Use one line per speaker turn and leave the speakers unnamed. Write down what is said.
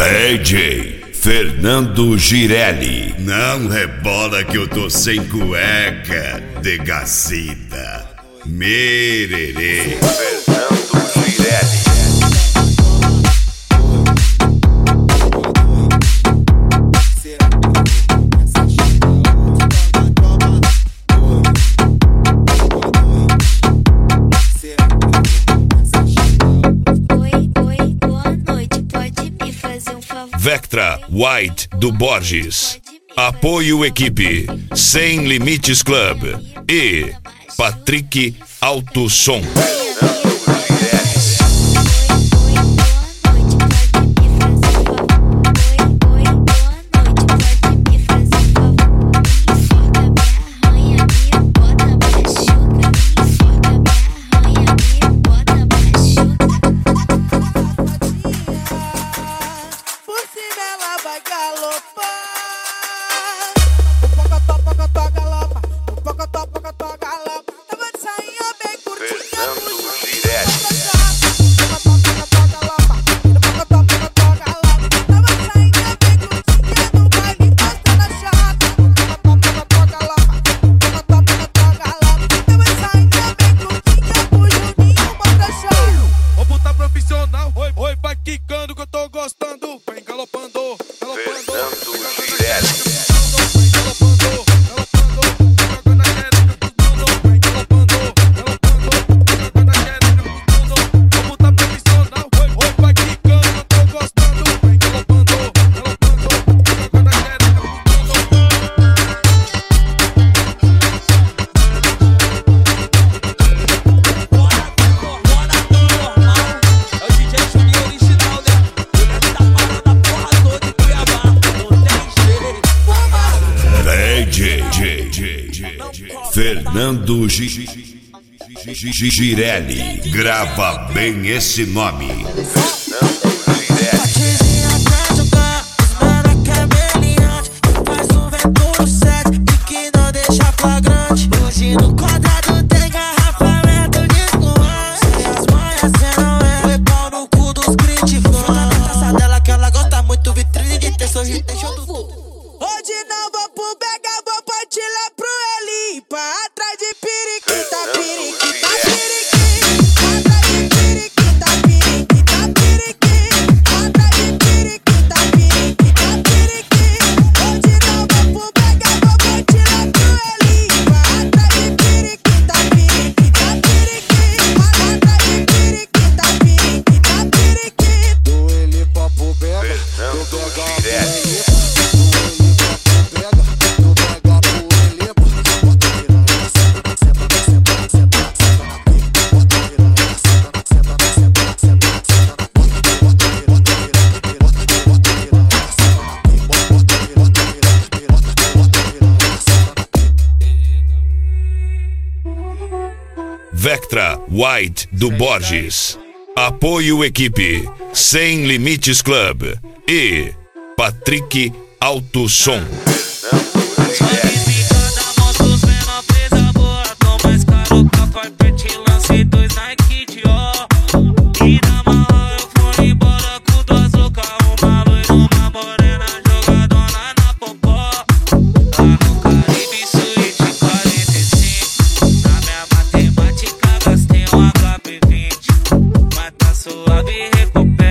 DJ Fernando Girelli.
Não rebola que eu tô sem cueca, degacida. Mererê.
Fernando Girelli. Vectra White do Borges. Apoio equipe Sem Limites Club e Patrick Alto Som.
Oi, vai quicando que eu tô gostando. Vem galopando, galopando.
Fernando Girelli. Fernando Girelli. Grava bem esse nome.
No quadrado tem garrafamento de espumante. Sem as manhas cê não é. Foi pau no cu dos críticos. Tá na taça dela que ela gosta muito. Vitrine de ter sorriso, tem show do fundo.
Hoje não vou pro Bega, vou partilhar pro Elipa. Atrás de periquita, periquita, periquita. Atrás de periquita, periquita, periquita. Atrás de periquita, periquita, periquita. Hoje não vou pro Bega, vou partilhar pro Elipa. Atrás de periquita, periquita, periquita. Atrás de periquita, periquita, periquita.
Do Elipa pro Bega, do Bega pro Elipa.
Vectra White do Borges. Apoio equipe Sem Limites Club e Patrick Alto Som.
Suave, recupera.